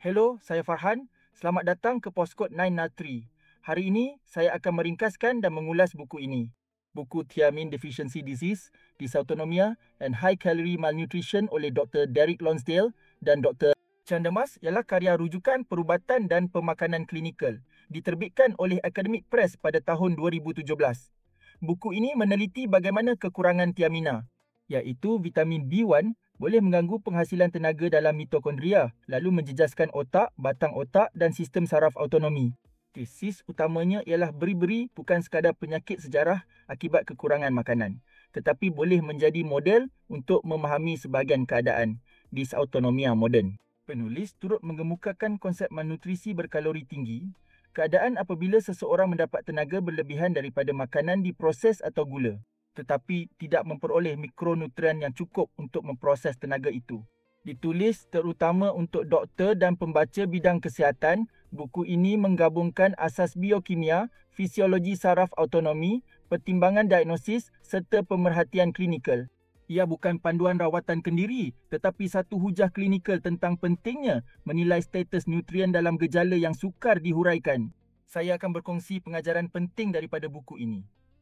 Hello, saya Farhan. Selamat datang ke Poskod 903. Hari ini, saya akan meringkaskan dan mengulas buku ini. Buku Thiamine Deficiency Disease, Dysautonomia and High Calorie Malnutrition oleh Dr. Derek Lonsdale dan Dr. Chandamas ialah karya rujukan perubatan dan pemakanan klinikal, diterbitkan oleh Academic Press pada tahun 2017. Buku ini meneliti bagaimana kekurangan thiamina, iaitu vitamin B1, boleh mengganggu penghasilan tenaga dalam mitokondria, lalu menjejaskan otak, batang otak dan sistem saraf autonomi. Tesis utamanya ialah beri-beri bukan sekadar penyakit sejarah akibat kekurangan makanan, tetapi boleh menjadi model untuk memahami sebahagian keadaan dysautonomia moden. Penulis turut mengemukakan konsep malnutrisi berkalori tinggi, keadaan apabila seseorang mendapat tenaga berlebihan daripada makanan diproses atau gula, tetapi tidak memperoleh mikronutrien yang cukup untuk memproses tenaga itu. Ditulis terutama untuk doktor dan pembaca bidang kesihatan, buku ini menggabungkan asas biokimia, fisiologi saraf autonomi, pertimbangan diagnosis serta pemerhatian klinikal. Ia bukan panduan rawatan kendiri, tetapi satu hujah klinikal tentang pentingnya menilai status nutrien dalam gejala yang sukar dihuraikan. Saya akan berkongsi pengajaran penting daripada buku ini.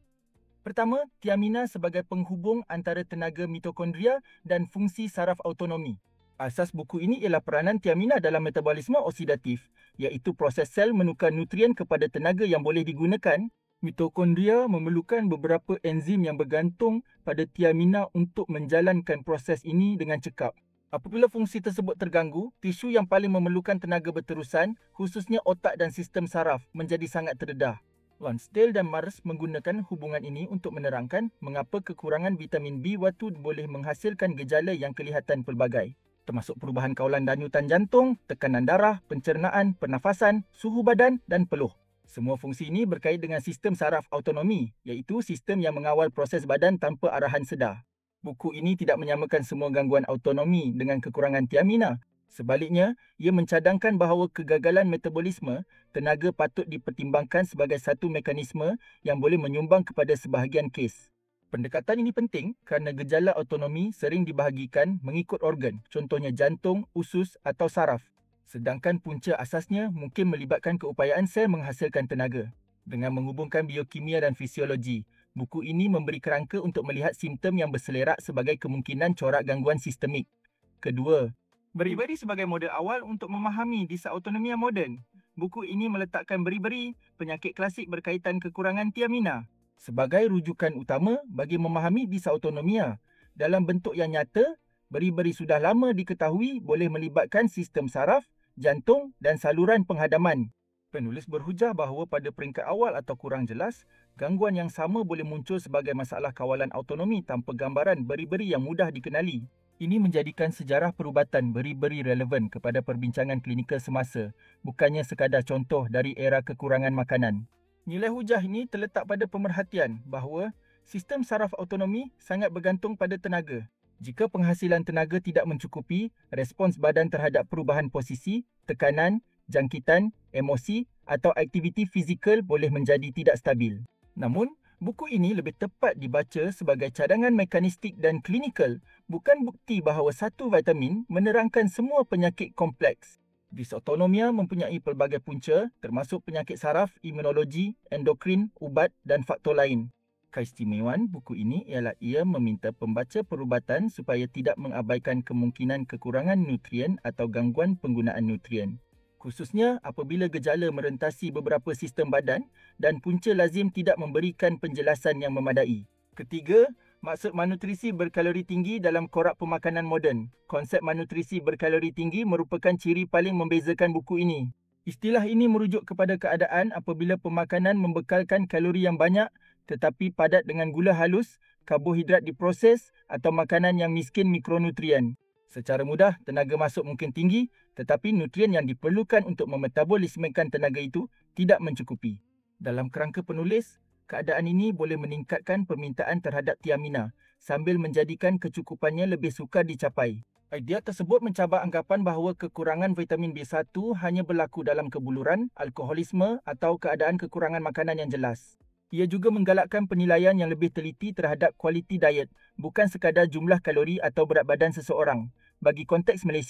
Pertama, thiamina sebagai penghubung antara tenaga mitokondria dan fungsi saraf autonomi. Asas buku ini ialah peranan thiamina dalam metabolisme oksidatif, iaitu proses sel menukar nutrien kepada tenaga yang boleh digunakan. Mitokondria memerlukan beberapa enzim yang bergantung pada thiamina untuk menjalankan proses ini dengan cekap. Apabila fungsi tersebut terganggu, tisu yang paling memerlukan tenaga berterusan, khususnya otak dan sistem saraf, menjadi sangat terdedah. Lonsdale dan Mars menggunakan hubungan ini untuk menerangkan mengapa kekurangan vitamin B1 boleh menghasilkan gejala yang kelihatan pelbagai, termasuk perubahan kawalan danyutan jantung, tekanan darah, pencernaan, pernafasan, suhu badan dan peluh. Semua fungsi ini berkait dengan sistem saraf autonomi, iaitu sistem yang mengawal proses badan tanpa arahan sedar. Buku ini tidak menyamakan semua gangguan autonomi dengan kekurangan thiamina. Sebaliknya, ia mencadangkan bahawa kegagalan metabolisme tenaga patut dipertimbangkan sebagai satu mekanisme yang boleh menyumbang kepada sebahagian kes. Pendekatan ini penting kerana gejala autonomi sering dibahagikan mengikut organ, contohnya jantung, usus atau saraf. Sedangkan punca asasnya mungkin melibatkan keupayaan sel menghasilkan tenaga. Dengan menghubungkan biokimia dan fisiologi, buku ini memberi kerangka untuk melihat simptom yang berselerak sebagai kemungkinan corak gangguan sistemik. Kedua, beri-beri sebagai model awal untuk memahami dysautonomia moden. Buku ini meletakkan beri-beri, penyakit klasik berkaitan kekurangan thiamina, sebagai rujukan utama bagi memahami dysautonomia. Dalam bentuk yang nyata, beri-beri sudah lama diketahui boleh melibatkan sistem saraf, jantung dan saluran penghadaman. Penulis berhujah bahawa pada peringkat awal atau kurang jelas, gangguan yang sama boleh muncul sebagai masalah kawalan autonomi tanpa gambaran beri-beri yang mudah dikenali. Ini menjadikan sejarah perubatan beri-beri relevan kepada perbincangan klinikal semasa, bukannya sekadar contoh dari era kekurangan makanan. Nilai hujah ini terletak pada pemerhatian bahawa sistem saraf autonomi sangat bergantung pada tenaga. Jika penghasilan tenaga tidak mencukupi, respons badan terhadap perubahan posisi, tekanan, jangkitan, emosi atau aktiviti fizikal boleh menjadi tidak stabil. Namun, buku ini lebih tepat dibaca sebagai cadangan mekanistik dan klinikal, bukan bukti bahawa satu vitamin menerangkan semua penyakit kompleks. Dysautonomia mempunyai pelbagai punca, termasuk penyakit saraf, imunologi, endokrin, ubat dan faktor lain. Keistimewaan buku ini ialah ia meminta pembaca perubatan supaya tidak mengabaikan kemungkinan kekurangan nutrien atau gangguan penggunaan nutrien, khususnya apabila gejala merentasi beberapa sistem badan dan punca lazim tidak memberikan penjelasan yang memadai. Ketiga, maksud malnutrisi berkalori tinggi dalam korak pemakanan moden. Konsep malnutrisi berkalori tinggi merupakan ciri paling membezakan buku ini. Istilah ini merujuk kepada keadaan apabila pemakanan membekalkan kalori yang banyak tetapi padat dengan gula halus, karbohidrat diproses atau makanan yang miskin mikronutrien. Secara mudah, tenaga masuk mungkin tinggi, tetapi nutrien yang diperlukan untuk memetabolismekan tenaga itu tidak mencukupi. Dalam kerangka penulis, keadaan ini boleh meningkatkan permintaan terhadap thiamina sambil menjadikan kecukupannya lebih sukar dicapai. Idea tersebut mencabar anggapan bahawa kekurangan vitamin B1 hanya berlaku dalam kebuluran, alkoholisme atau keadaan kekurangan makanan yang jelas. Ia juga menggalakkan penilaian yang lebih teliti terhadap kualiti diet, bukan sekadar jumlah kalori atau berat badan seseorang. Bagi konteks Malaysia,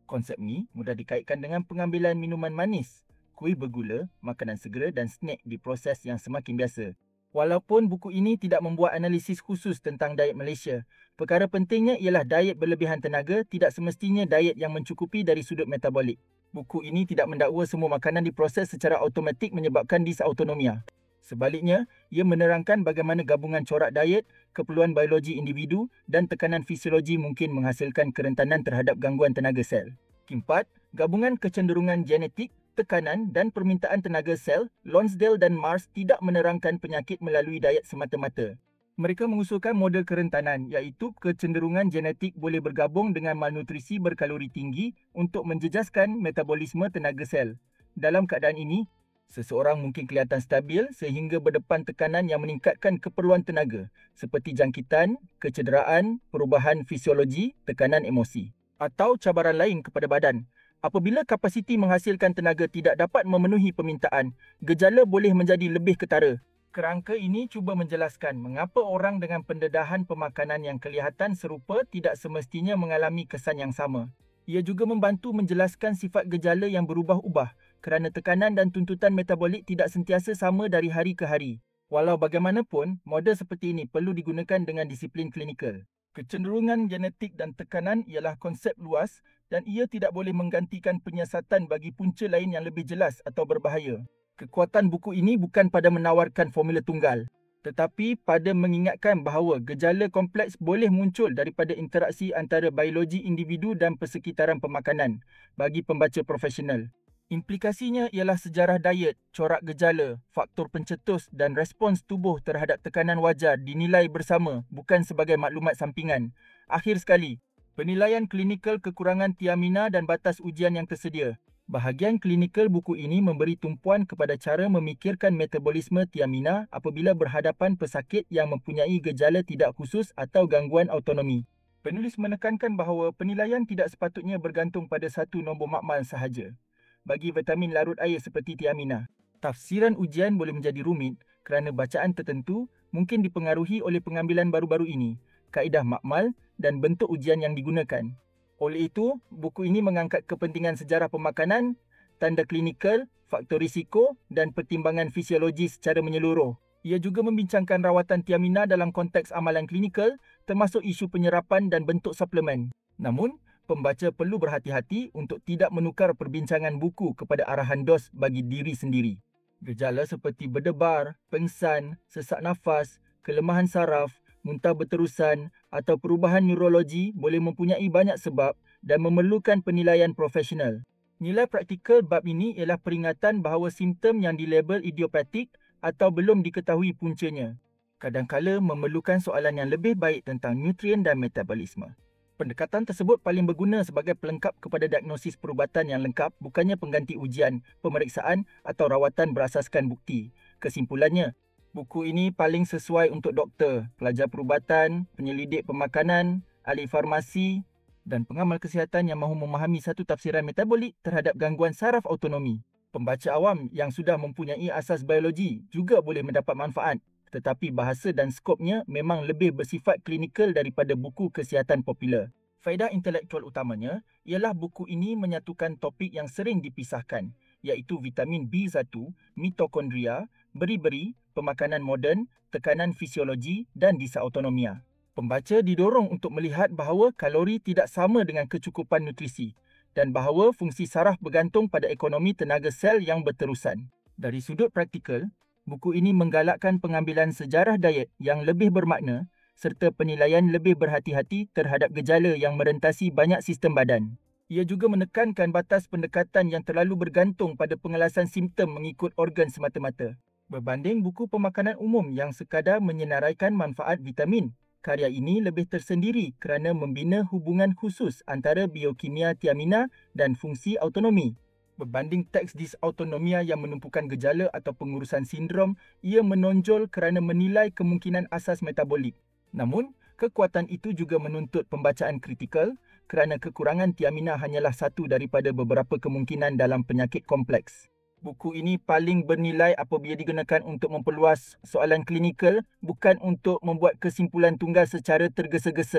Konsep ni mudah dikaitkan dengan pengambilan minuman manis, kuih bergula, makanan segera dan snack di proses yang semakin biasa. Walaupun buku ini tidak membuat analisis khusus tentang diet Malaysia, perkara pentingnya ialah diet berlebihan tenaga tidak semestinya diet yang mencukupi dari sudut metabolik. Buku ini tidak mendakwa semua makanan diproses secara automatik menyebabkan disautonomia. Sebaliknya, ia menerangkan bagaimana gabungan corak diet, keperluan biologi individu dan tekanan fisiologi mungkin menghasilkan kerentanan terhadap gangguan tenaga sel. Keempat, gabungan kecenderungan genetik, tekanan dan permintaan tenaga sel, Lonsdale dan Mars tidak menerangkan penyakit melalui diet semata-mata. Mereka mengusulkan model kerentanan iaitu kecenderungan genetik boleh bergabung dengan malnutrisi berkalori tinggi untuk menjejaskan metabolisme tenaga sel. Dalam keadaan ini, seseorang mungkin kelihatan stabil sehingga berdepan tekanan yang meningkatkan keperluan tenaga seperti jangkitan, kecederaan, perubahan fisiologi, tekanan emosi atau cabaran lain kepada badan. Apabila kapasiti menghasilkan tenaga tidak dapat memenuhi permintaan, gejala boleh menjadi lebih ketara. Kerangka ini cuba menjelaskan mengapa orang dengan pendedahan pemakanan yang kelihatan serupa tidak semestinya mengalami kesan yang sama. Ia juga membantu menjelaskan sifat gejala yang berubah-ubah kerana tekanan dan tuntutan metabolik tidak sentiasa sama dari hari ke hari. Walau bagaimanapun, model seperti ini perlu digunakan dengan disiplin klinikal. Kecenderungan genetik dan tekanan ialah konsep luas dan ia tidak boleh menggantikan penyiasatan bagi punca lain yang lebih jelas atau berbahaya. Kekuatan buku ini bukan pada menawarkan formula tunggal, tetapi pada mengingatkan bahawa gejala kompleks boleh muncul daripada interaksi antara biologi individu dan persekitaran pemakanan bagi pembaca profesional. Implikasinya ialah sejarah diet, corak gejala, faktor pencetus dan respons tubuh terhadap tekanan wajar dinilai bersama bukan sebagai maklumat sampingan. Akhir sekali, penilaian klinikal kekurangan tiamina dan batas ujian yang tersedia. Bahagian klinikal buku ini memberi tumpuan kepada cara memikirkan metabolisme tiamina apabila berhadapan pesakit yang mempunyai gejala tidak khusus atau gangguan autonomi. Penulis menekankan bahawa penilaian tidak sepatutnya bergantung pada satu nombor makmal sahaja. Bagi vitamin larut air seperti tiamina, tafsiran ujian boleh menjadi rumit kerana bacaan tertentu mungkin dipengaruhi oleh pengambilan baru-baru ini, kaedah makmal dan bentuk ujian yang digunakan. Oleh itu, buku ini mengangkat kepentingan sejarah pemakanan, tanda klinikal, faktor risiko dan pertimbangan fisiologi secara menyeluruh. Ia juga membincangkan rawatan tiamina dalam konteks amalan klinikal termasuk isu penyerapan dan bentuk suplemen. Namun, pembaca perlu berhati-hati untuk tidak menukar perbincangan buku kepada arahan dos bagi diri sendiri. Gejala seperti berdebar, pengsan, sesak nafas, kelemahan saraf, muntah berterusan atau perubahan neurologi boleh mempunyai banyak sebab dan memerlukan penilaian profesional. Nilai praktikal bab ini ialah peringatan bahawa simptom yang dilabel idiopatik atau belum diketahui puncanya kadang-kala memerlukan soalan yang lebih baik tentang nutrien dan metabolisme. Pendekatan tersebut paling berguna sebagai pelengkap kepada diagnosis perubatan yang lengkap, bukannya pengganti ujian, pemeriksaan atau rawatan berasaskan bukti. Kesimpulannya, buku ini paling sesuai untuk doktor, pelajar perubatan, penyelidik pemakanan, ahli farmasi dan pengamal kesihatan yang mahu memahami satu tafsiran metabolik terhadap gangguan saraf autonomi. Pembaca awam yang sudah mempunyai asas biologi juga boleh mendapat manfaat. Tetapi bahasa dan skopnya memang lebih bersifat klinikal daripada buku kesihatan popular. Faedah intelektual utamanya ialah buku ini menyatukan topik yang sering dipisahkan, iaitu vitamin B1, mitokondria, beri-beri, pemakanan moden, tekanan fisiologi dan disautonomia. Pembaca didorong untuk melihat bahawa kalori tidak sama dengan kecukupan nutrisi dan bahawa fungsi saraf bergantung pada ekonomi tenaga sel yang berterusan. Dari sudut praktikal, buku ini menggalakkan pengambilan sejarah diet yang lebih bermakna serta penilaian lebih berhati-hati terhadap gejala yang merentasi banyak sistem badan. Ia juga menekankan batas pendekatan yang terlalu bergantung pada pengelasan simptom mengikut organ semata-mata. Berbanding buku pemakanan umum yang sekadar menyenaraikan manfaat vitamin, karya ini lebih tersendiri kerana membina hubungan khusus antara biokimia tiamina dan fungsi autonomi. Berbanding teks disautonomia yang menumpukan gejala atau pengurusan sindrom, ia menonjol kerana menilai kemungkinan asas metabolik. Namun, kekuatan itu juga menuntut pembacaan kritikal kerana kekurangan tiamina hanyalah satu daripada beberapa kemungkinan dalam penyakit kompleks. Buku ini paling bernilai apabila digunakan untuk memperluas soalan klinikal, bukan untuk membuat kesimpulan tunggal secara tergesa-gesa.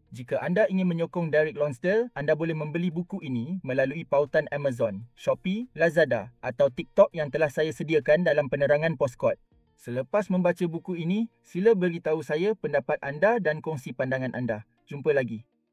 Jika anda ingin menyokong Derek Lonsdale, anda boleh membeli buku ini melalui pautan Amazon, Shopee, Lazada atau TikTok yang telah saya sediakan dalam penerangan Postkod. Selepas membaca buku ini, sila beritahu saya pendapat anda dan kongsi pandangan anda. Jumpa lagi.